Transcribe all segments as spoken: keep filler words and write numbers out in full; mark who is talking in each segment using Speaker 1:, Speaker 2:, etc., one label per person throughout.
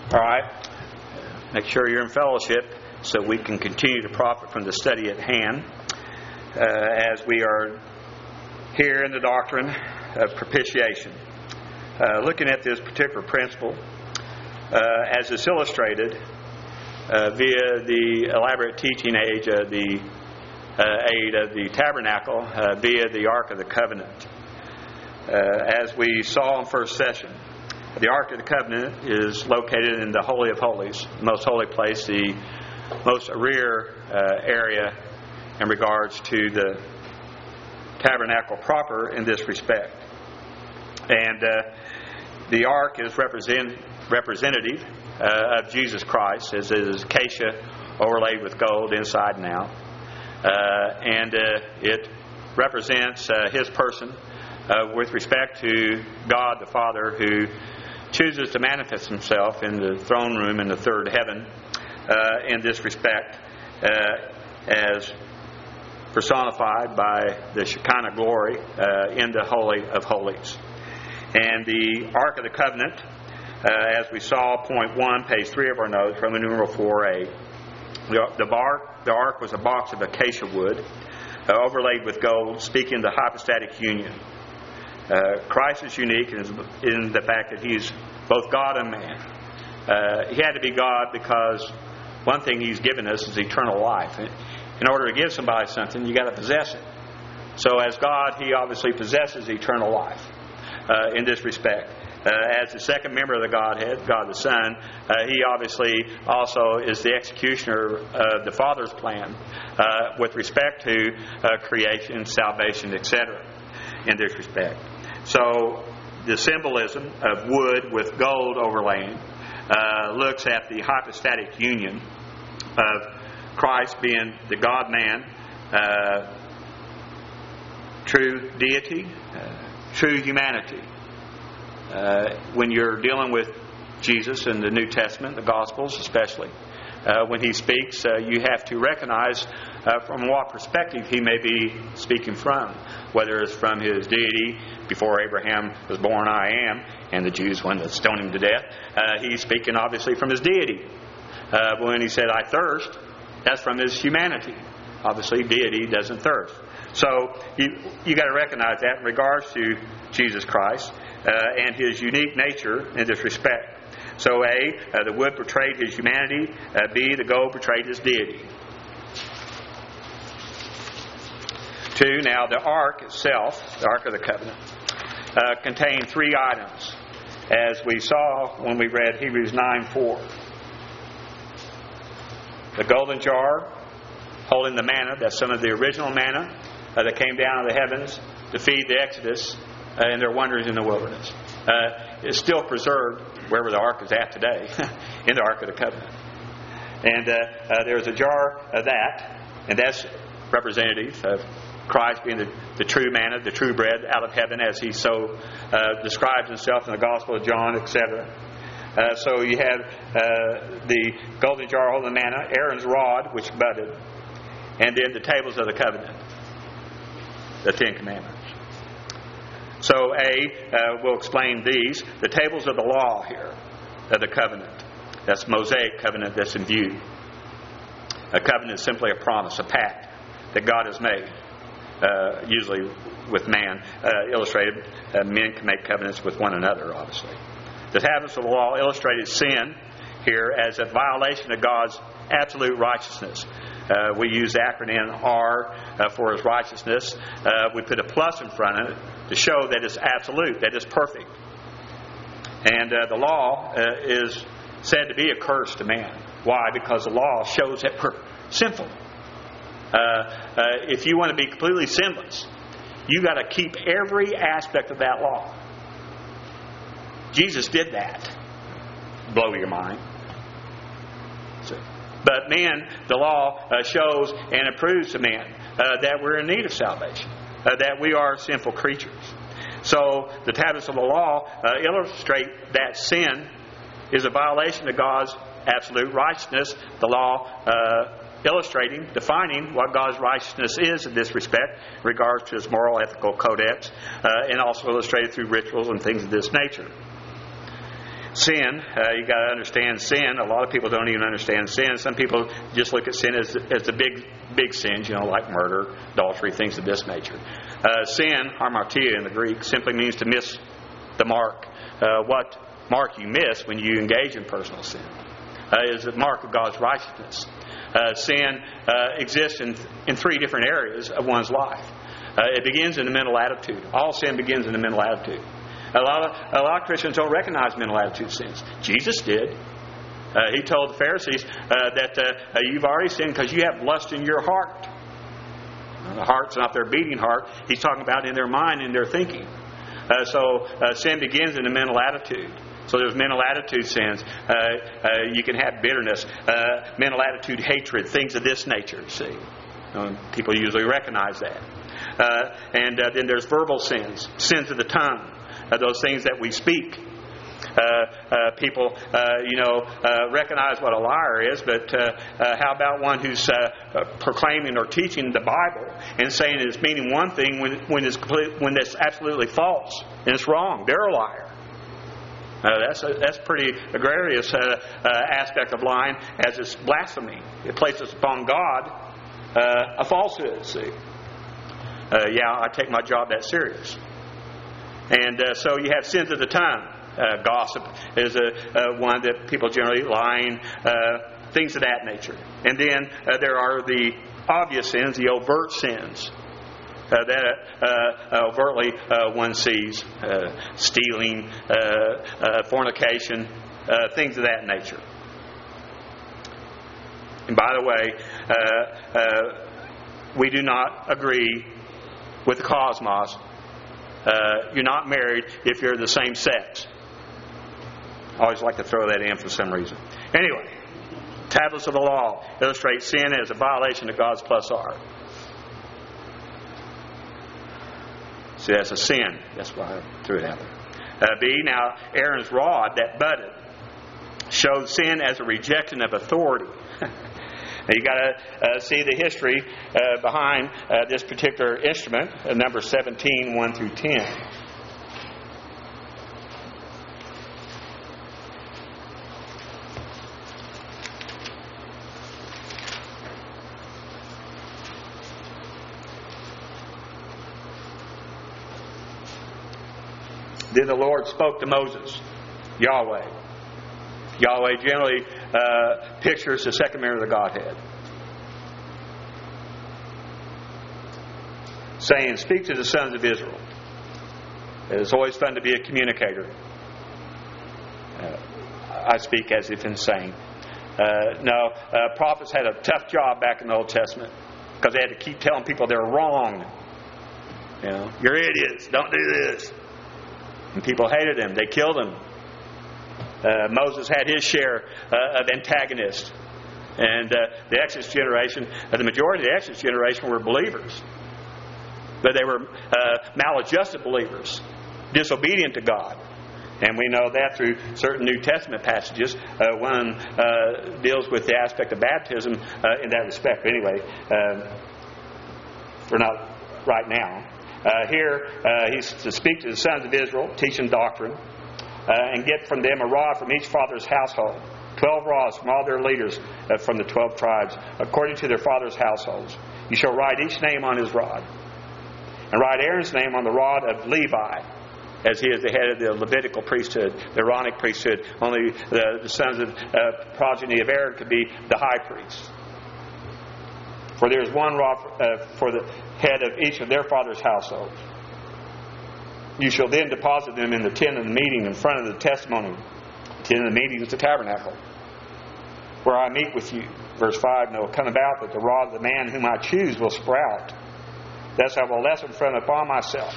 Speaker 1: All right. Make sure you're in fellowship so we can continue to profit from the study at hand uh, as we are here in the doctrine of propitiation. Uh, looking at this particular principle uh, as it's illustrated uh, via the elaborate teaching age of the uh, aid of the tabernacle uh, via the Ark of the Covenant. Uh, as we saw in first session, the Ark of the Covenant is located in the Holy of Holies, the most holy place, the most rear uh, area in regards to the tabernacle proper in this respect. And uh, the Ark is represent, representative uh, of Jesus Christ, as it is acacia overlaid with gold inside and out. Uh, and uh, it represents uh, His person uh, with respect to God the Father, who chooses to manifest Himself in the throne room in the third heaven uh, in this respect uh, as personified by the Shekinah glory uh, in the Holy of Holies. And the Ark of the Covenant, uh, as we saw, point one, page three of our notes, Roman numeral four A. The, the, bar, the Ark was a box of acacia wood uh, overlaid with gold, speaking of the hypostatic union. Uh, Christ is unique in, in the fact that He's both God and man. Uh, he had to be God because one thing He's given us is eternal life. In order to give somebody something, you got to possess it. So as God, He obviously possesses eternal life uh, in this respect. Uh, as the second member of the Godhead, God the Son, uh, He obviously also is the executioner of the Father's plan uh, with respect to uh, creation, salvation, et cetera in this respect. So the symbolism of wood with gold overlaying uh, looks at the hypostatic union of Christ being the God-man, uh, true deity, uh, true humanity. Uh, when you're dealing with Jesus in the New Testament, the Gospels especially, uh, when He speaks, uh, you have to recognize uh, from what perspective He may be speaking from. Whether it's from His deity, before Abraham was born I am, and the Jews wanted to stone Him to death. Uh, he's speaking obviously from His deity. Uh, but when He said, I thirst, that's from His humanity. Obviously, deity doesn't thirst. So you you got to recognize that in regards to Jesus Christ uh, and His unique nature in this respect. So A, uh, the wood portrayed His humanity. Uh, B, the gold portrayed His deity. Two, now the ark itself, the Ark of the Covenant, uh, contained three items, as we saw when we read Hebrews nine four. The golden jar holding the manna, that's some of the original manna uh, that came down out of the heavens to feed the Exodus uh, in their wanderings in the wilderness. Uh, it's still preserved wherever the ark is at today, in the Ark of the Covenant. And uh, uh, there's a jar of that, and that's representative of Christ being the, the true manna, the true bread out of heaven, as He so uh, describes Himself in the Gospel of John, et cetera. Uh, so you have uh, the golden jar holding the manna, Aaron's rod, which budded, and then the tables of the covenant, the Ten Commandments. So A, uh, we'll explain these. The tables of the law here, of the covenant. That's Mosaic covenant that's in view. A covenant is simply a promise, a pact that God has made. Uh, usually with man, uh, illustrated, uh, men can make covenants with one another, obviously. The tablets of the law illustrated sin here as a violation of God's absolute righteousness. Uh, we use the acronym R uh, for His righteousness. Uh, we put a plus in front of it to show that it's absolute, that it's perfect. And uh, the law uh, is said to be a curse to man. Why? Because the law shows that we're sinful. Uh, uh, if you want to be completely sinless, you got to keep every aspect of that law. Jesus did that. Blow your mind. So, but man, the law uh, shows and approves to man uh, that we're in need of salvation, uh, that we are sinful creatures. So the tablets of the law uh, illustrate that sin is a violation of God's absolute righteousness. The law uh, illustrating, defining what God's righteousness is in this respect, in regards to His moral, ethical codex, uh, and also illustrated through rituals and things of this nature. sin, uh, you got to understand sin. A lot of people don't even understand sin. Some people just look at sin as, as the big, big sins, you know, like murder, adultery, things of this nature. Uh, sin, hamartia in the Greek, simply means to miss the mark. Uh, what mark you miss when you engage in personal sin uh, is the mark of God's righteousness. Uh, sin uh, exists in, in three different areas of one's life. Uh, it begins in the mental attitude. All sin begins in the mental attitude. A lot of a lot of Christians don't recognize mental attitude sins. Jesus did. Uh, he told the Pharisees uh, that uh, you've already sinned because you have lust in your heart. Now, the heart's not their beating heart. He's talking about in their mind, in their thinking. Uh, so uh, sin begins in the mental attitude. So there's mental attitude sins. Uh, uh, you can have bitterness, uh, mental attitude hatred, things of this nature. See, um, people usually recognize that. Uh, and uh, then there's verbal sins, sins of the tongue. Uh, those things that we speak. Uh, uh, people, uh, you know, uh, recognize what a liar is, but uh, uh, how about one who's uh, uh, proclaiming or teaching the Bible and saying it's meaning one thing when when it's complete, when it's absolutely false and it's wrong? They're a liar. Uh, that's a, that's pretty egregious uh, uh, aspect of lying, as it's blasphemy. It places upon God uh, a falsehood. See, uh, yeah, I take my job that serious. And uh, so you have sins of the tongue. Uh, gossip is a, uh, one that people generally lying, uh, things of that nature. And then uh, there are the obvious sins, the overt sins uh, that uh, overtly uh, one sees, uh, stealing, uh, uh, fornication, uh, things of that nature. And by the way, uh, uh, we do not agree with the cosmos. Uh, you're not married if you're the same sex. I always like to throw that in for some reason. Anyway, tablets of the law illustrate sin as a violation of God's plus R. See, that's a sin. That's why I threw it out there. Uh, B, now Aaron's rod that budded showed sin as a rejection of authority. Now you got to uh, see the history uh, behind uh, this particular instrument, uh, number seventeen, one through ten. Then the Lord spoke to Moses, Yahweh. Yahweh generally uh, pictures the second member of the Godhead. Saying, speak to the sons of Israel. It's always fun to be a communicator. Uh, I speak as if insane. Uh, no, uh, prophets had a tough job back in the Old Testament because they had to keep telling people they're wrong. You know, you're idiots. Don't do this. And people hated them. They killed them. Uh, Moses had his share uh, of antagonists. And uh, the Exodus generation, uh, the majority of the Exodus generation were believers. But they were uh, maladjusted believers, disobedient to God. And we know that through certain New Testament passages. Uh, one uh, deals with the aspect of baptism uh, in that respect. But anyway, uh, we're not right now. Uh, here, uh, he's to speak to the sons of Israel, teach them doctrine. Uh, and get from them a rod from each father's household. Twelve rods from all their leaders uh, from the twelve tribes, according to their father's households. You shall write each name on his rod. And write Aaron's name on the rod of Levi, as he is the head of the Levitical priesthood, the Aaronic priesthood. Only the, the sons of uh, progeny of Aaron could be the high priest. For there is one rod uh, for the head of each of their father's households. You shall then deposit them in the tent of the meeting in front of the testimony. The tent of the meeting is the tabernacle, where I meet with you. Verse five, and it will come about that the rod of the man whom I choose will sprout. Thus I will lessen from upon myself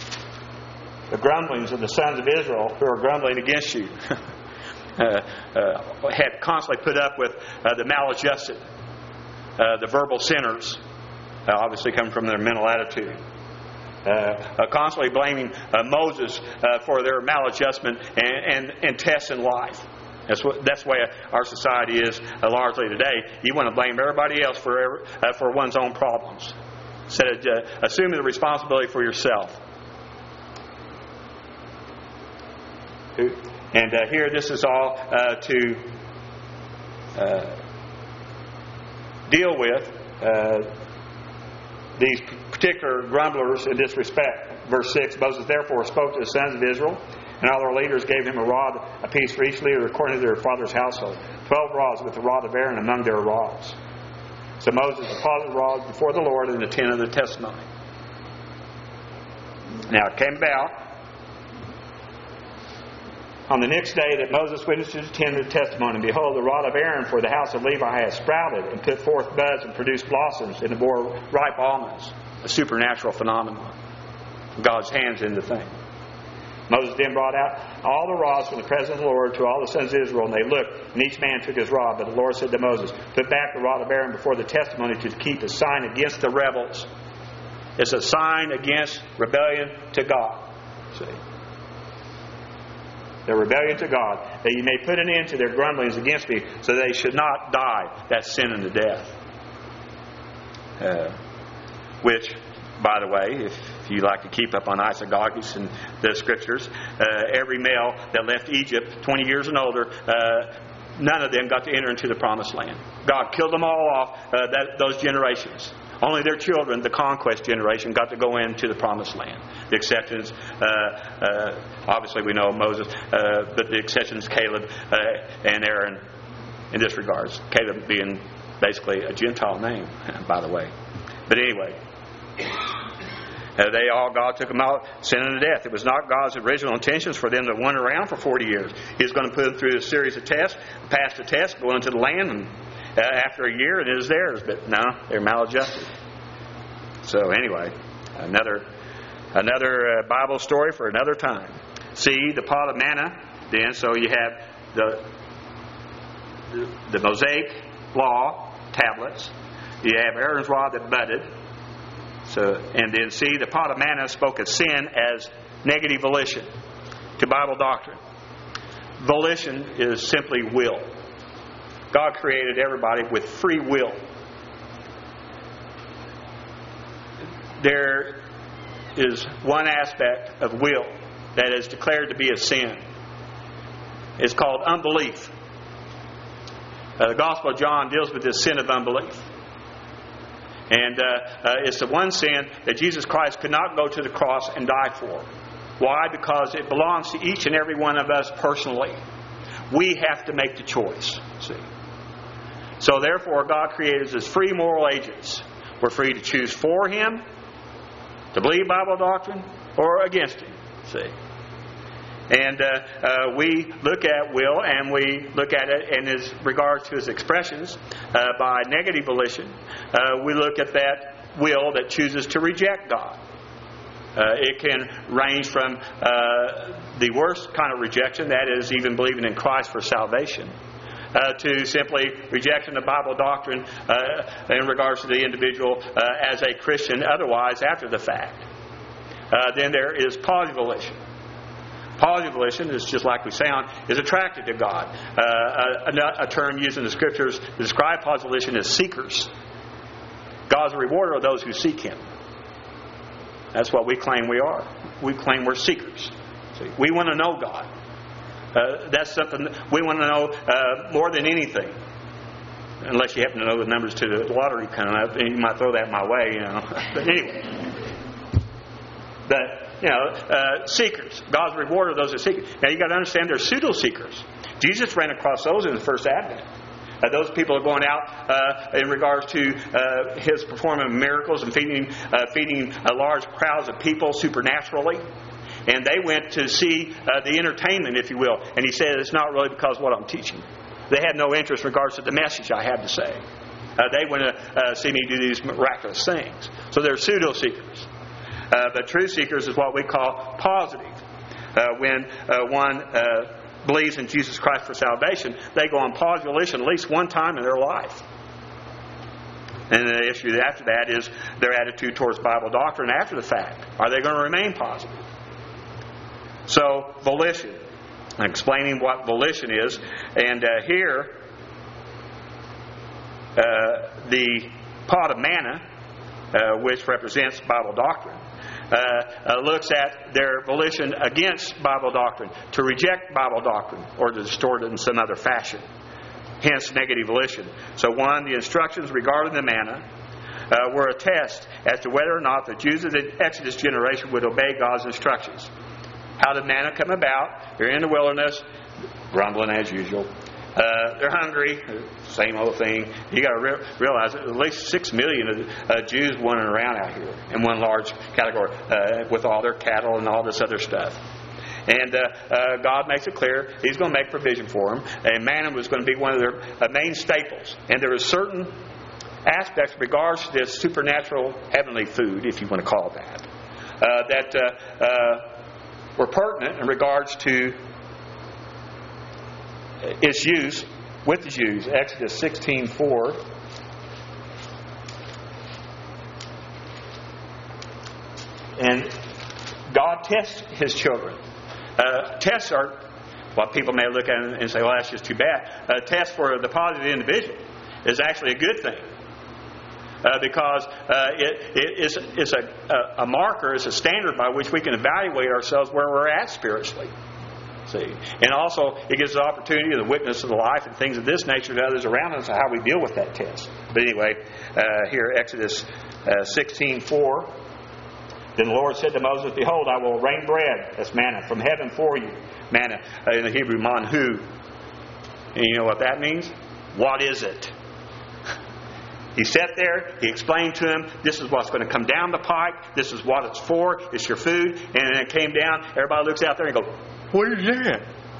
Speaker 1: the grumblings of the sons of Israel who are grumbling against you. uh, uh, had constantly put up with uh, the maladjusted, uh, the verbal sinners, uh, obviously coming from their mental attitude. Uh, uh, constantly blaming uh, Moses uh, for their maladjustment and, and, and tests in life. That's what that's the way our society is uh, largely today. You want to blame everybody else for every, uh, for one's own problems, instead of uh, assuming the responsibility for yourself. And uh, here this is all uh, to uh, deal with uh, these particular grumblers in this respect. Verse six, Moses therefore spoke to the sons of Israel, and all their leaders gave him a rod apiece for each leader according to their father's household. Twelve rods with the rod of Aaron among their rods. So Moses deposited the rods before the Lord in the tent of the testimony. Now it came about on the next day that Moses went into the tent of the testimony, and behold, the rod of Aaron for the house of Levi had sprouted and put forth buds and produced blossoms and bore ripe almonds. A supernatural phenomenon. God's hands in the thing. Moses then brought out all the rods from the presence of the Lord to all the sons of Israel, and they looked, and each man took his rod. But the Lord said to Moses, put back the rod of Aaron before the testimony to keep a sign against the rebels. It's a sign against rebellion to God. See? Their rebellion to God, that you may put an end to their grumblings against me, so they should not die. That's sin unto death. Uh, which, by the way, if you like to keep up on isagogics and the Scriptures, uh, every male that left Egypt twenty years and older, uh, none of them got to enter into the Promised Land. God killed them all off, uh, that, those generations. Only their children, the conquest generation, got to go into the Promised Land. The exceptions, uh, uh, obviously we know Moses, uh, but the exceptions, Caleb uh, and Aaron in this regards. Caleb being basically a Gentile name, by the way. But anyway, uh, they all, God took them out, sin unto death. It was not God's original intentions for them to wander around for forty years. He was going to put them through a series of tests, pass the test, go into the land, and Uh, after a year, it is theirs, but no, they're maladjusted. So anyway, another another uh, Bible story for another time. See the pot of manna. Then, so you have the the, the Mosaic law tablets. You have Aaron's rod that budded. So, and then see the pot of manna spoke of sin as negative volition to Bible doctrine. Volition is simply will. God created everybody with free will. There is one aspect of will that is declared to be a sin. It's called unbelief. Uh, the Gospel of John deals with this sin of unbelief. And uh, uh, it's the one sin that Jesus Christ could not go to the cross and die for. Why? Because it belongs to each and every one of us personally. We have to make the choice. See? So therefore, God created us as free moral agents. We're free to choose for Him, to believe Bible doctrine, or against Him. See? And uh, uh, we look at will, and we look at it in his regards to his expressions uh, by negative volition. Uh, we look at that will that chooses to reject God. Uh, it can range from uh, the worst kind of rejection, that is even believing in Christ for salvation, Uh, to simply rejection of Bible doctrine uh, in regards to the individual uh, as a Christian otherwise after the fact. Uh, then there is positive volition. Positive volition is just like we sound, is attracted to God. Uh, a, a term used in the Scriptures to describe positive volition is seekers. God's a rewarder of those who seek Him. That's what we claim we are. We claim we're seekers. See, we want to know God. Uh, that's something we want to know uh, more than anything. Unless you happen to know the numbers to the lottery coming up, and you might throw that my way, you know. But anyway, but you know, uh, seekers. God's reward of those that seek. Now you got to understand, they're pseudo seekers. Jesus ran across those in the first advent. Uh, those people are going out uh, in regards to uh, His performing miracles and feeding, uh, feeding uh, large crowds of people supernaturally. And they went to see uh, the entertainment, if you will. And He said, it's not really because of what I'm teaching. They had no interest in regards to the message I had to say. Uh, they want to uh, see me do these miraculous things. So they're pseudo-seekers. Uh, but true seekers is what we call positive. Uh, when uh, one uh, believes in Jesus Christ for salvation, they go on positive volition at least one time in their life. And the issue after that is their attitude towards Bible doctrine after the fact. Are they going to remain positive? So, volition. I'm explaining what volition is. And uh, here, uh, the pot of manna, uh, which represents Bible doctrine, uh, uh, looks at their volition against Bible doctrine, to reject Bible doctrine, or to distort it in some other fashion. Hence, negative volition. So one, the instructions regarding the manna uh, were a test as to whether or not the Jews of the Exodus generation would obey God's instructions. How did manna come about? They're in the wilderness, grumbling as usual. Uh, they're hungry, same old thing. You got to re- realize that at least six million of uh, Jews running around out here in one large category uh, with all their cattle and all this other stuff. And uh, uh, God makes it clear He's going to make provision for them. And manna was going to be one of their uh, main staples. And there are certain aspects in regards to this supernatural heavenly food, if you want to call it that, uh, that uh, uh, were pertinent in regards to its use with the Jews. Exodus sixteen four. And God tests His children. Uh, tests are, well, people may look at it and say, well, that's just too bad. A test for the positive individual is actually a good thing. Uh, because uh, it, it is it's a, a marker, it's a standard by which we can evaluate ourselves where we're at spiritually. See, and also it gives us the opportunity to witness of the life and things of this nature to others around us and how we deal with that test. But anyway, uh, here Exodus uh, sixteen four. Then the Lord said to Moses, "Behold, I will rain bread," that's manna, "from heaven for you." Manna uh, in the Hebrew, manhu. And you know what that means? What is it? He sat there, he explained to him, this is what's going to come down the pipe, this is what it's for, it's your food. And then it came down, everybody looks out there and goes, what is that?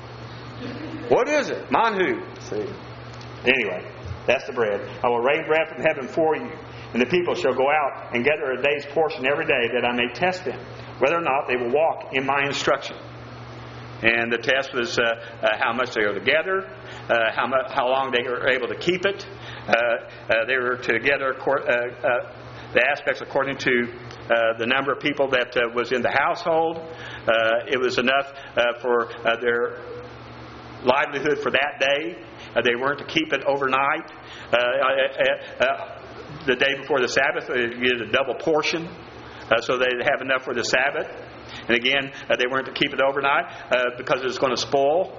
Speaker 1: What is it? Manhu. See? Anyway, that's the bread. I will rain bread from heaven for you, and the people shall go out and gather a day's portion every day, that I may test them, whether or not they will walk in my instruction. And the test was uh, uh, how much they were together, uh, how much, how long they were able to keep it. Uh, uh, they were together, uh, uh, the aspects according to uh, the number of people that uh, was in the household. Uh, it was enough uh, for uh, their livelihood for that day. Uh, they weren't to keep it overnight. Uh, uh, uh, the day before the Sabbath, they get a double portion, uh, so they'd have enough for the Sabbath. And again, uh, they weren't to keep it overnight uh, because it was going to spoil.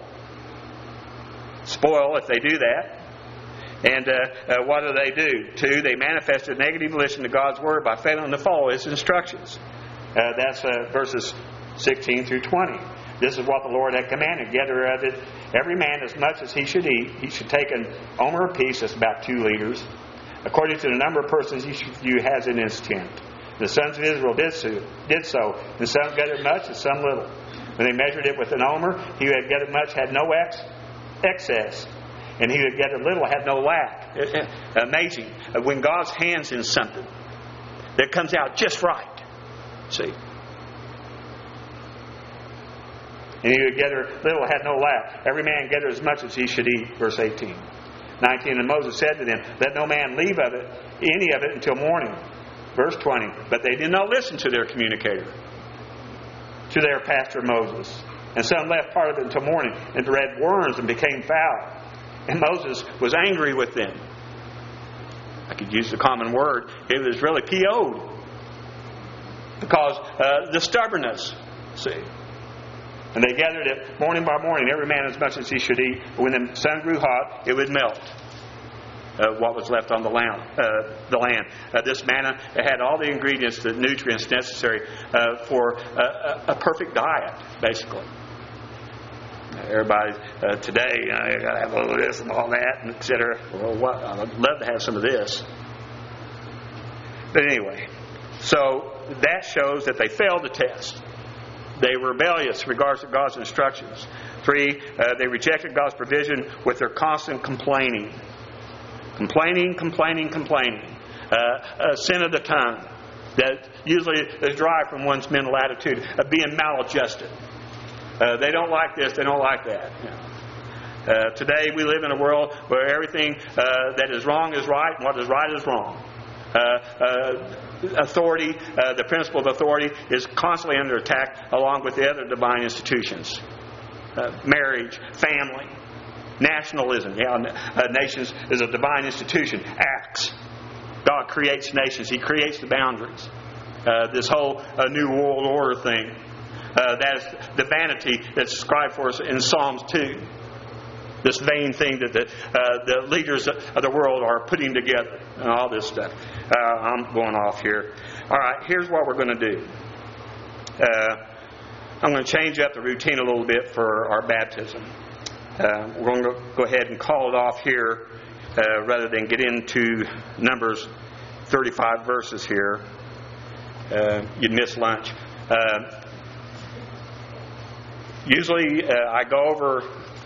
Speaker 1: Spoil if they do that. And uh, uh, what do they do? Two, they manifested negative volition to God's Word by failing to follow His instructions. Uh, that's uh, verses sixteen through twenty. This is what the Lord had commanded. Gather of it every man as much as he should eat. He should take an omer apiece, that's about two liters, according to the number of persons each of you has in his tent. The sons of Israel did so. Did so. The some gathered much, and some little. When they measured it with an omer, he who had gathered much had no ex- excess, and he who had gathered little had no lack. It, it, amazing. When God's hand's in something, that comes out just right. See? And he who had gathered little had no lack. Every man gathered as much as he should eat. Verse eighteen. nineteen. And Moses said to them, let no man leave of it, any of it, until morning. Verse twenty. But they did not listen to their communicator, to their pastor Moses. And some left part of it until morning, and bred worms and became foul. And Moses was angry with them. I could use the common word. It was really P O'd. Because uh, the stubbornness. See. And they gathered it morning by morning, every man as much as he should eat. But when the sun grew hot, it would melt. Uh, what was left on the land. Uh, the land. Uh, this manna had all the ingredients, the nutrients necessary uh, for a, a perfect diet, basically. Everybody uh, today, you know, you got to have a little of this and all that, and et cetera. Well, what? I'd love to have some of this. But anyway, so that shows that they failed the test. They were rebellious in regards to God's instructions. Three, uh, they rejected God's provision with their constant complaining. Complaining, complaining, complaining. Uh, a sin of the tongue that usually is derived from one's mental attitude of being maladjusted. Uh, they don't like this, they don't like that. You know. uh, today we live in a world where everything uh, that is wrong is right and what is right is wrong. Uh, uh, authority, uh, the principle of authority is constantly under attack along with the other divine institutions. Uh, marriage, family, nationalism. Yeah, uh, nations is a divine institution. Acts. God creates nations. He creates the boundaries. Uh, this whole uh, New World Order thing. Uh, that's the vanity that's described for us in Psalms two. This vain thing that the, uh, the leaders of the world are putting together and all this stuff. Uh, I'm going off here. All right, here's what we're going to do. Uh, I'm going to change up the routine a little bit for our baptism. Uh, we're going to go ahead and call it off here uh, rather than get into Numbers thirty-five verses here. Uh, you'd miss lunch. Uh, usually uh, I go over